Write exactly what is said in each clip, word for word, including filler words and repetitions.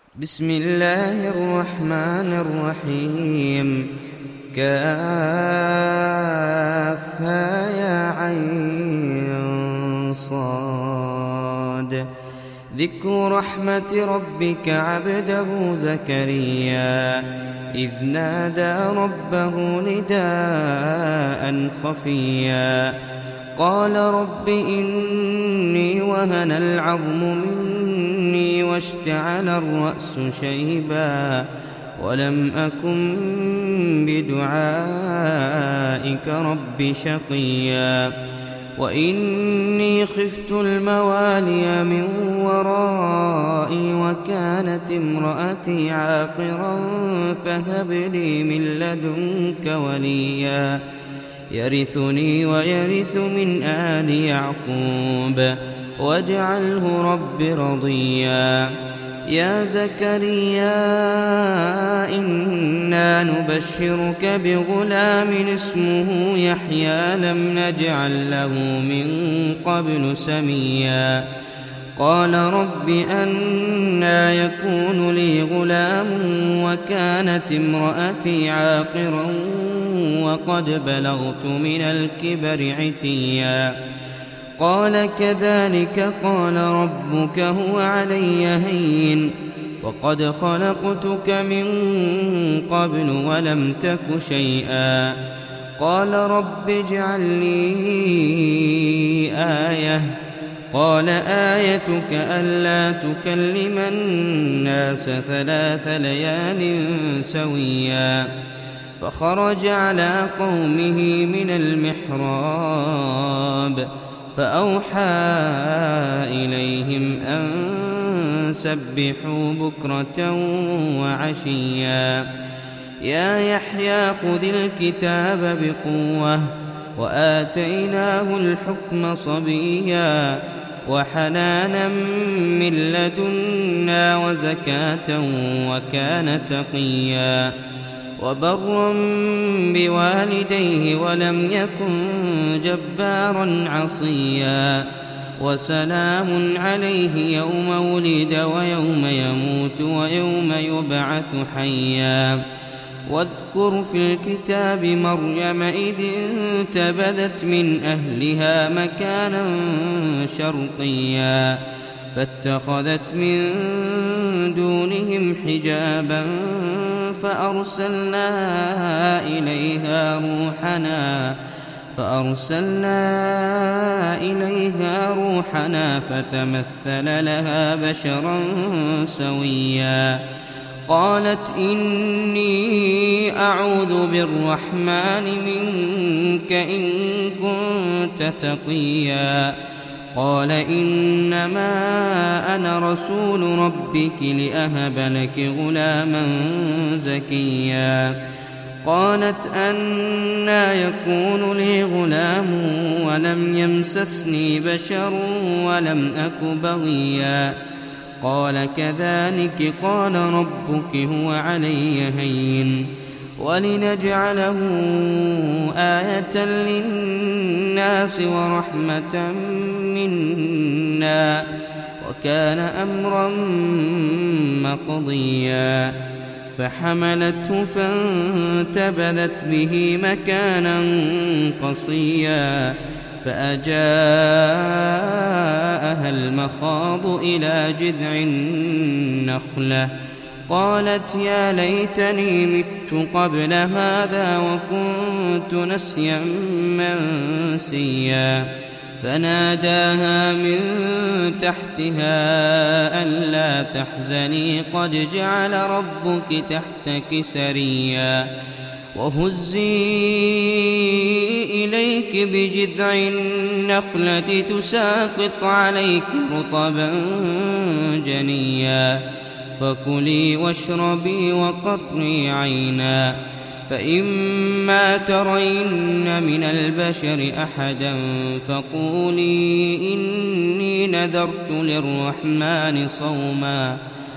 بسم الله الرحمن الرحيم. كافها يا عين صاد. ذكر رحمة ربك عبده زكريا إذ نادى ربه نداء خفيا قال رب إني وهن العظم مني واشتعل الرأس شيبا ولم أكن بدعائك رب شقيا وإني خفت الموالي من ورائي وكانت امرأتي عاقرا فهب لي من لدنك وليا يرثني ويرث من آل يعقوب واجعله رب رضيا. يا زكريا إنا نبشرك بغلام اسمه يحيى لم نجعل له من قبل سميا قال رب أنى يكون لي غلام وكانت امرأتي عاقرا وقد بلغت من الكبر عتيا قال كذلك قال ربك هو علي هين وقد خلقتك من قبل ولم تك شيئا قال رب اجعل لي آية قال آيتك ألا تكلم الناس ثلاث ليال سويا فخرج على قومه من المحراب فأوحى إليهم أن سبحوا بكرة وعشيا يا يحيى خذ الكتاب بقوة وآتيناه الحكم صبيا وحنانا من لدنا وزكاة وكان تقيا وبرا بوالديه ولم يكن جبارا عصيا وسلام عليه يوم ولد ويوم يموت ويوم يبعث حيا واذكر في الكتاب مريم إذ انتبذت من أهلها مكانا شرقيا فاتخذت من دونهم حجابا فأرسلنا إليها روحنا فأرسلنا إليها روحنا فتمثل لها بشرا سويا قالت إني أعوذ بالرحمن منك إن كنت تقيا قال إنما أنا رسول ربك لأهب لك غلاما زكيا قالت أنى يكون لي غلام ولم يمسسني بشر ولم أك بغيا قال كذلك قال ربك هو علي هين ولنجعله آية للناس ورحمة منا وكان أمرا مقضيا فحملته فانتبذت به مكانا قصيا فأجاءها المخاض إلى جذع النخلة قالت يا ليتني مت قبل هذا وكنت نسيا منسيا فناداها من تحتها ألا تحزني قد جعل ربك تحتك سريا وهزي إليك بجذع النخلة تساقط عليك رطبا جنيا فكلي واشربي وقري عينا فإما ترين من البشر أحدا فقولي إني نذرت للرحمن صوما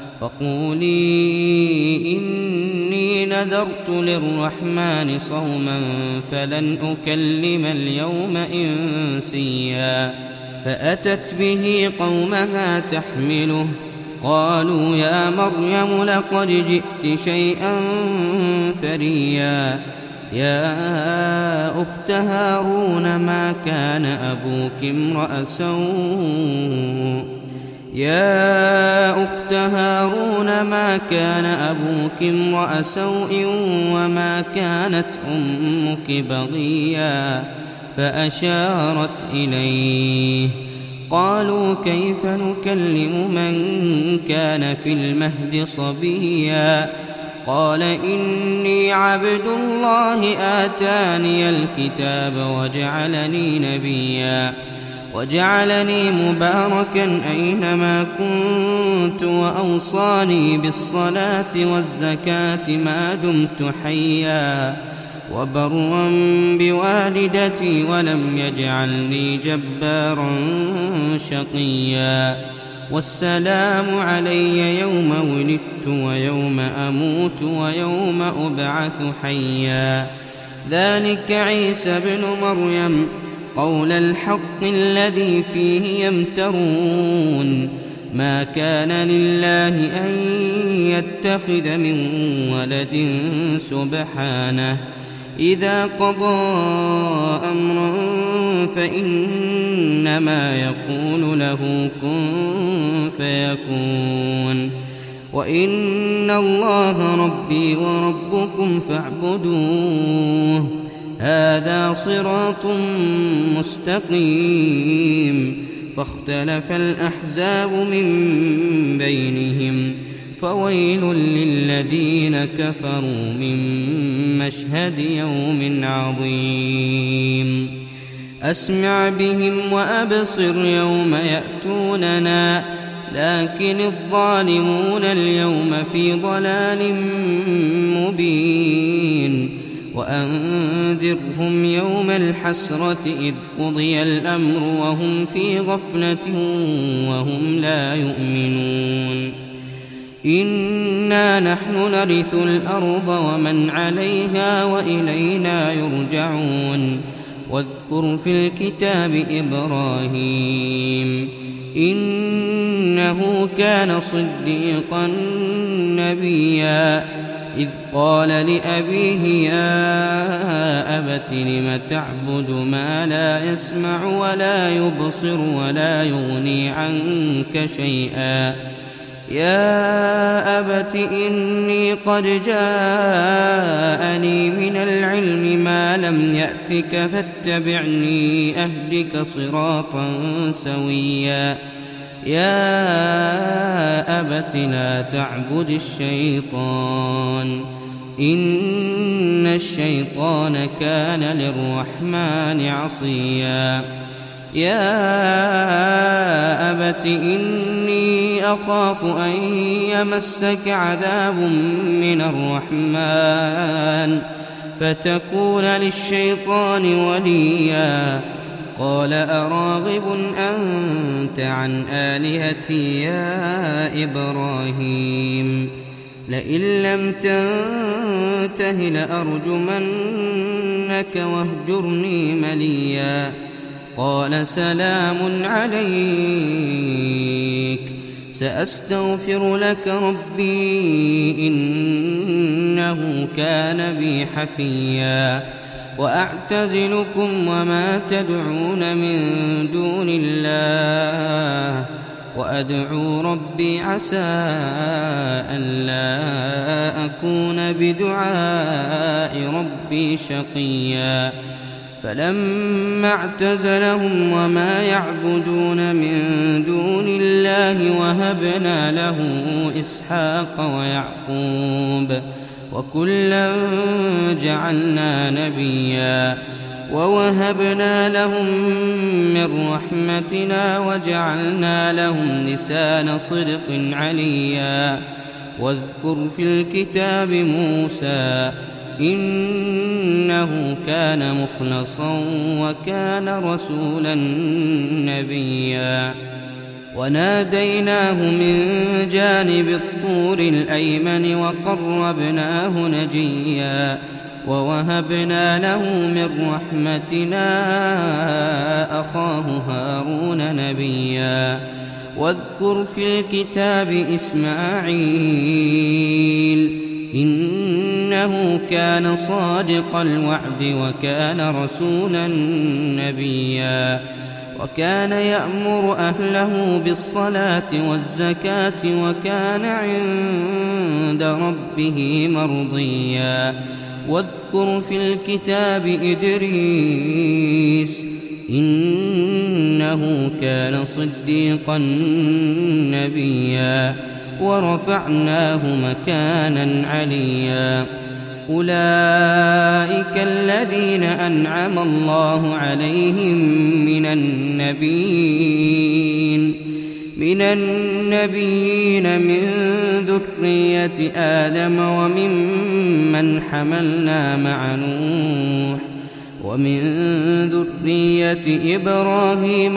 فقولي إني نذرت للرحمن صوما فلن أكلم اليوم إنسيا فأتت به قومها تحمله قالوا يا مريم لقد جئت شيئا فريا يا أخت هارون ما كان أبوك امرأ سوء يا أخت هارون ما كان أبوك امرأ سوء وما كانت أمك بغيا فأشارت إليه قالوا كيف نكلم من كان في المهد صبيا قال إني عبد الله آتاني الكتاب وجعلني نبيا وجعلني مباركا أينما كنت وأوصاني بالصلاة والزكاة ما دمت حيا وبرا بوالدتي ولم يجعلني جبارا شقيا والسلام علي يوم ولدت ويوم أموت ويوم أبعث حيا ذلك عيسى ابن مريم قول الحق الذي فيه يمترون ما كان لله أن يتخذ من ولد سبحانه إذا قضى أمرا فإنما يقول له كن فيكون وإن الله ربي وربكم فاعبدوه هذا صراط مستقيم فاختلف الأحزاب من بينهم فويل للذين كفروا من مشهد يوم عظيم أسمع بهم وأبصر يوم يأتوننا لكن الظالمون اليوم في ضلال مبين وأنذرهم يوم الحسرة إذ قضي الأمر وهم في غفلة وهم لا يؤمنون إنا نحن نرث الأرض ومن عليها وإلينا يرجعون واذكر في الكتاب إبراهيم إنه كان صديقا نبيا إذ قال لأبيه يا أبت لم تعبد ما لا يسمع ولا يبصر ولا يغني عنك شيئا يا أبت إني قد جاءني من العلم ما لم يأتك فاتبعني أهدك صراطا سويا يا أبت لا تعبد الشيطان إن الشيطان كان للرحمن عصيا يا أبت إني أخاف أن يمسك عذاب من الرحمن فتكون للشيطان وليا قال أراغب أنت عن آلهتي يا إبراهيم لئن لم تنته لأرجمنك واهجرني مليا قال سلام عليك سأستغفر لك ربي إنه كان بي حفيا وأعتزلكم وما تدعون من دون الله وأدعو ربي عسى ألا أكون بدعاء ربي شقيا فلما اعتزلهم وما يعبدون من دون الله وهبنا له إسحاق ويعقوب وكلا جعلنا نبيا ووهبنا لهم من رحمتنا وجعلنا لهم لسان صدق عليا واذكر في الكتاب موسى إنه كان مخلصا وكان رسولا نبيا وناديناه من جانب الطور الأيمن وقربناه نجيا ووهبنا له من رحمتنا أخاه هارون نبيا واذكر في الكتاب إسماعيل إنه كان صادق الوعد وكان رسولا نبيا وكان يأمر أهله بالصلاة والزكاة وكان عند ربه مرضيا واذكر في الكتاب إدريس إنه كان صديقا نبيا ورفعناه مكانا عليا أولئك الذين أنعم الله عليهم من النبيين من النبيين من ذرية آدم وممن حملنا مع نوح ومن ذرية إبراهيم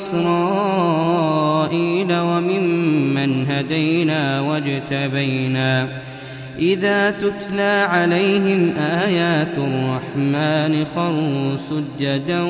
وإسرائيل وممن هدينا واجتبينا إذا تتلى عليهم آيات الرحمن خروا سجدا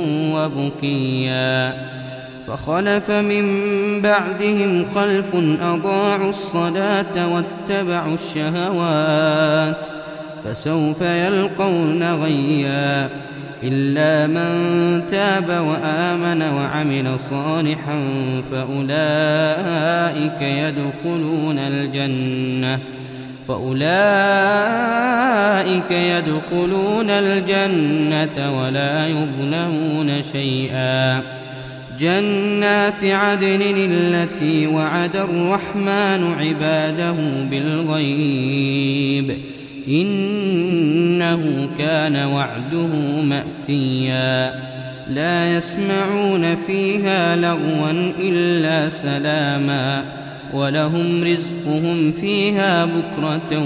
وبكيا فخلف من بعدهم خلف أضاعوا الصلاة واتبعوا الشهوات فسوف يلقون غيا إلا من تاب وآمن وعمل صالحا فأولئك يدخلون الجنة فأولئك يدخلون الجنة ولا يظلمون شيئا جنات عدن التي وعد الرحمن عباده بالغيب إنه كان وعده مأتيا لا يسمعون فيها لغوا إلا سلاما ولهم رزقهم فيها بكرة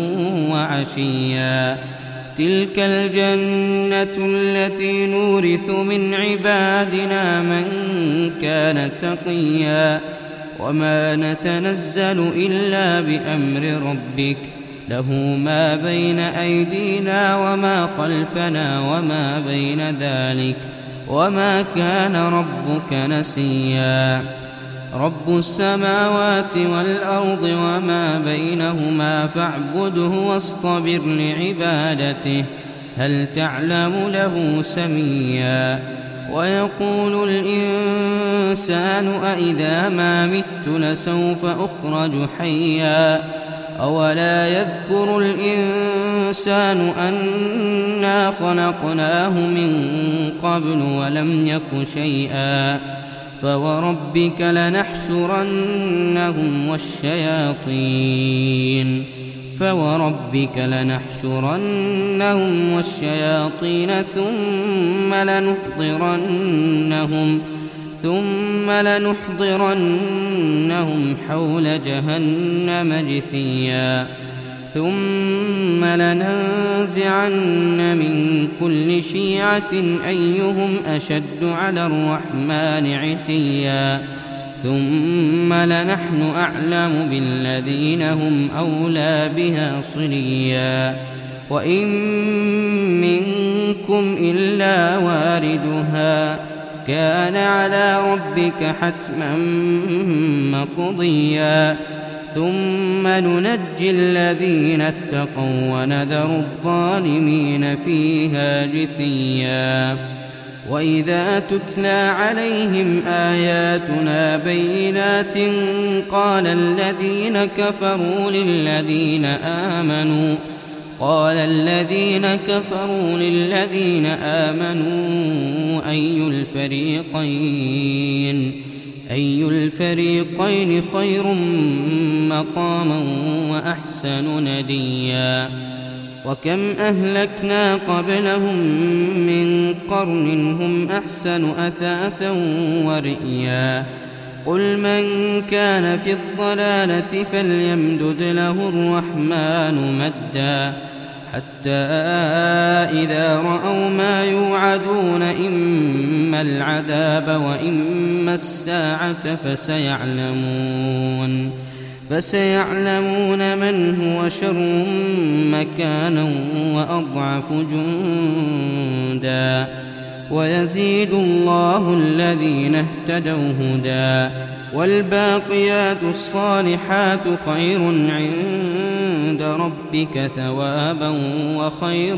وعشيا تلك الجنة التي نورث من عبادنا من كان تقيا وما نتنزل إلا بأمر ربك له ما بين أيدينا وما خلفنا وما بين ذلك وما كان ربك نسيا رب السماوات والأرض وما بينهما فاعبده واصطبر لعبادته هل تعلم له سميا ويقول الإنسان أإذا ما مت لسوف أخرج حيا أولا يذكر الإنسان أنا خلقناه من قبل ولم يك شيئا فوربك لنحشرنهم والشياطين فوربك لنحشرنهم والشياطين ثم لنحضرنهم ثم لنحضرنهم حول جهنم جثيا ثم لننزعن من كل شيعة أيهم أشد على الرحمن عتيا ثم لنحن أعلم بالذين هم أولى بها صليا وإن منكم إلا واردها كان على ربك حتما مقضيا ثم ننجي الذين اتقوا ونذر الظالمين فيها جثيا وإذا تتلى عليهم آياتنا بينات قال الذين كفروا للذين آمنوا قال الذين كفروا للذين آمنوا أي الفريقين أي الفريقين خير مقاما وأحسن نديا وكم أهلكنا قبلهم من قرن هم أحسن أثاثا ورئيا قل من كان في الضلالة فليمدد له الرحمن مدا حتى إذا رأوا ما يوعدون إما العذاب وإما الساعة فسيعلمون فسيعلمون من هو شر مكانا وأضعف جندا ويزيد الله الذين اهتدوا هدى والباقيات الصالحات خير عند ربك ثوابا وخير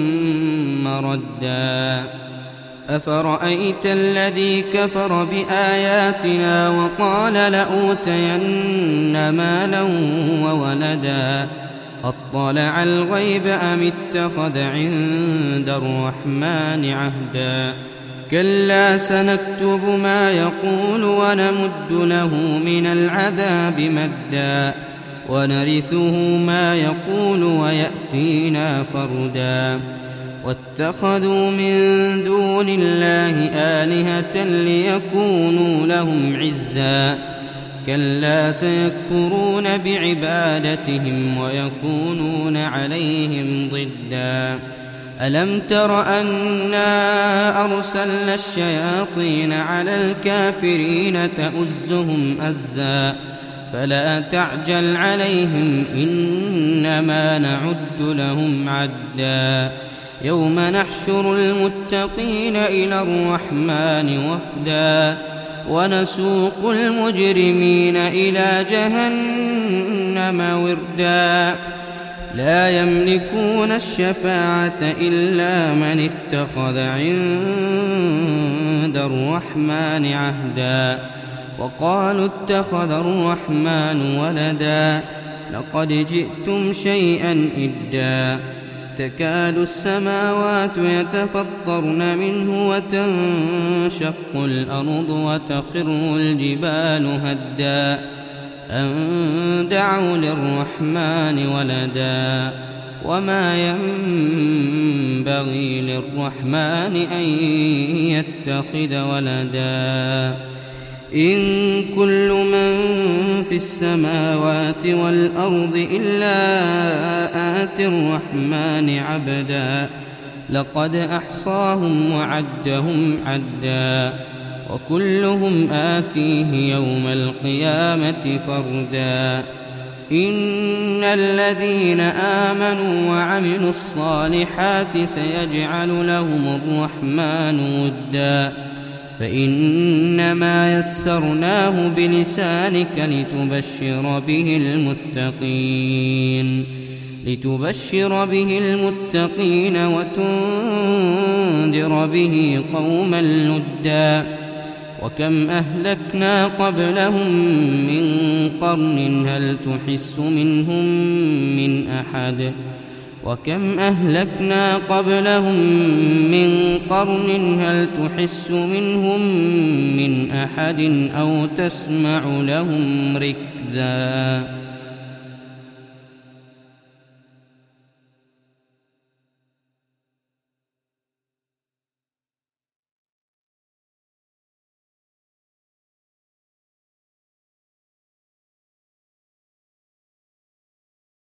مردا أفرأيت الذي كفر بآياتنا وقال لأوتين مالا وولدا أطلع الغيب أم اتخذ عند الرحمن عهدا كلا سنكتب ما يقول ونمد له من العذاب مدا ونرثه ما يقول ويأتينا فردا واتخذوا من دون الله آلهة ليكونوا لهم عزا كلا سيكفرون بعبادتهم ويكونون عليهم ضدا ألم تر أنا أرسلنا الشياطين على الكافرين تؤزهم أزا فلا تعجل عليهم إنما نعد لهم عدا يوم نحشر المتقين إلى الرحمن وفدا ونسوق المجرمين إلى جهنم وردا لا يملكون الشفاعة إلا من اتخذ عند الرحمن عهدا وقالوا اتخذ الرحمن ولدا لقد جئتم شيئا إدا تكاد السماوات يتفطرن منه وتنشق الأرض وتخر الجبال هدا أن دعوا للرحمن ولدا وما ينبغي للرحمن أن يتخذ ولدا إن كل من في السماوات والأرض إلا آتي الرحمن عبدا لقد أحصاهم وعدهم عدا وكلهم آتيه يوم القيامة فردا إن الذين آمنوا وعملوا الصالحات سيجعل لهم الرحمن ودا فإنما يسرناه بلسانك لتبشر به المتقين لتبشر به المتقين وتنذر به قوما لدا وكم أهلكنا قبلهم من قرن هل تحس منهم من أحد وكم أهلكنا قبلهم من قرن هل تحس منهم من أحد أو تسمع لهم ركزا.